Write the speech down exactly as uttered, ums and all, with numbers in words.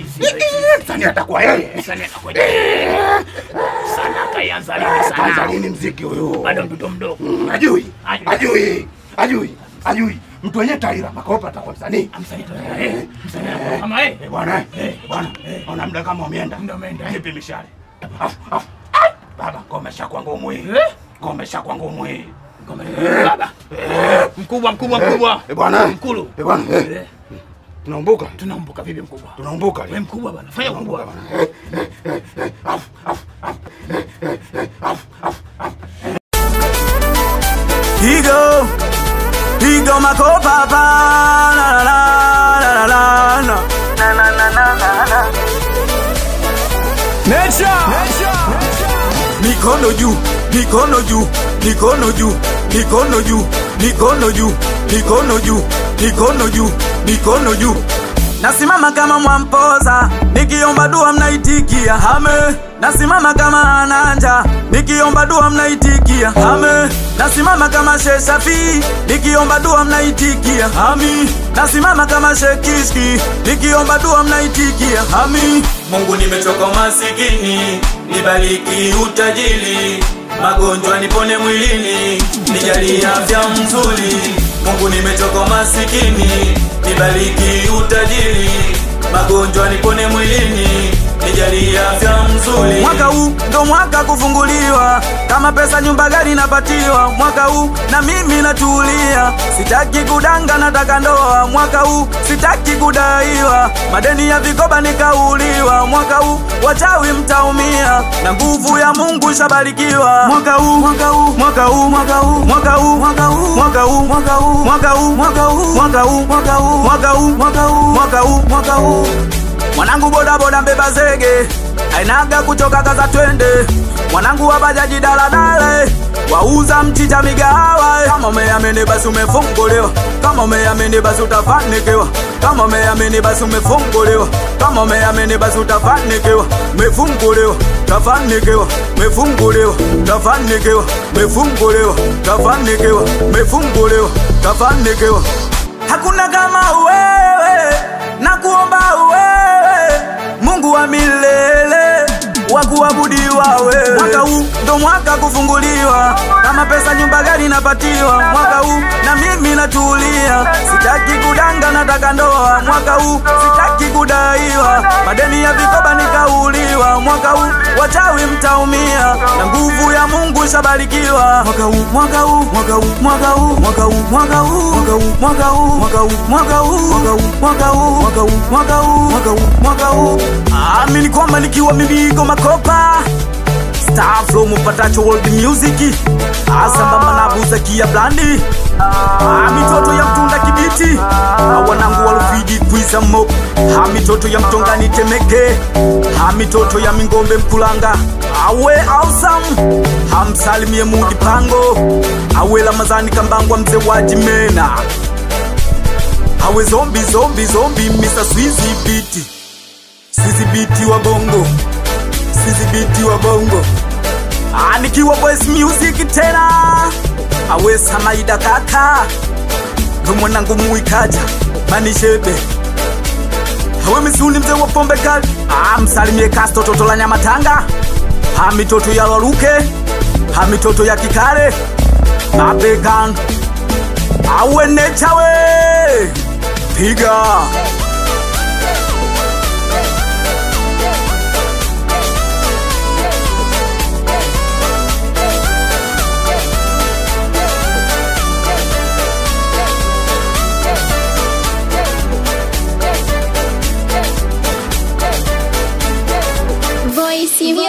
Msanii atakuwa yeye. Msanii atakuwa yeye. Sana kaanza lini sana? Kaanza lini muziki huyo? Bado mtoto mdogo. Ajui. Ajui. Ajui. Ajui. Mtu wenyewe Taira Makopa atakuwa msanii. Msanii eh. Msanii kama eh. Bwana eh. Bwana. Ona muda kama umeenda. Ndio umeenda. Nipe mishale. Afu afu. Baba komesha kwa ngumu hii. Komesha kwa ngumu hii. Baba. Mkubwa mkubwa mkubwa. Eh bwana. Mkulu. Eh bwana. Tunaumbuka. Tunaumbuka vipi mkubwa? Tunaumbuka. Wewe mkubwa bwana. Fanya mkubwa bwana. Afu afu. Afu afu. Higo. Higo Makopa pa la la la la la la na na na na na. Nature. Mikono juu, mikono juu, mikono juu, mikono juu, mikono juu, mikono juu, mikono juu, mikono juu. Nasimama kama Mwampoza, nikiomba dua mnaitikia hame. Nasimama kama Ananja, nikiomba dua mnaitikia hame. Nasimama kama Sheikh Shafi, nikiomba dua mnaitikia hami. Nasimama kama Sheikh Kishki, nikiomba dua mnaitikia hami. Mungu nimechoka masikini, nibariki utajiri. Magonjwa nipone mwilini, nijalie afya nzuri. Mungu nimechoka masikini, nibariki utajiri. Magonjwa nipone mwilini, nijalie afya nzuri. Mwaka huu ndo mwaka kufunguliwa, kama pesa nyumba gari napatiwa. Mwaka huu na mimi natulia, sitaki kudanga nataka ndoa. Mwaka huu sitaki kudaiwa, madeni ya vikoba nikauliwa. Mwaka huu wachawi mtaumia, na nguvu ya Mungu shabarikiwa. Mwaka huu mwaka huu mwaka huu mwaka huu mwaka huu mwaka huu mwaka huu mwaka huu mwaka huu mwaka huu mwaka huu mwaka huu mwaka huu mwaka huu mwaka huu mwaka huu. Mwanangu boda boda mbeba zege, ainaga kuchoka kaza twende. Mwanangu wa bajaji daladale, wauza mchicha migahawa. Kama umeamini basi umefunguliwa, kama umeamini basi utafanikiwa. Kama umeamini basi umefunguliwa, kama umeamini basi utafanikiwa. Umefunguliwa, utafanikiwa. Umefunguliwa, utafanikiwa. Umefunguliwa, utafanikiwa. Umefunguliwa, utafanikiwa. Hakuna kama wewe, nakuomba wewe, Mungu wa milele, wa kuabudiwa wewe. Mwaka huu ndo mwaka kufunguliwa, kama pesa nyumba gari napatiwa. Mwaka huu na mimi natulia, sitaki kudanga nataka ndoa. Mwaka huu sitaki kudaiwa, madeni ya vikoba nikauliwa. Mwaka huu wachawi mtaumia, na nguvu ya Mungu shabarikiwa. Mwaka huu mwaka huu mwaka huu mwaka huu mwaka huu mwaka huu mwaka huu mwaka huu mwaka huu mwaka huu mwaka huu mwaka huu mwaka huu mwaka huu mwaka huu mwaka huu. Amini kwamba nikiwa Mibigo Makopa, Star Flow mpatacho world music, asambamba na Buzakia Blandi. Mitoto ya Mtunda Kibiti, wanangu walufiji kwiza mop. Mitoto ya Mtongani Temeke, mitoto ya Mingombe Mkulanga. Awe awesome, hamsalimie Mudi Pango. Awe Lamazani Kambangwa mzee wa Jimena. Awe zombi zombi zombi Mister Swizy Biti. Swizy Biti wa bongo, Swizy Biti wa bongo. Nikiwa Boys Music tena, awe Samaida kaka, mwanangu Muikaja Manishebe. Awe Misuni mzee wa pombe kali, msalimie Kasto toto la Nyamatanga. Mitoto ya Laruke, mitoto ya Kikale, Mabekan. Awe Nechawe piga. Voice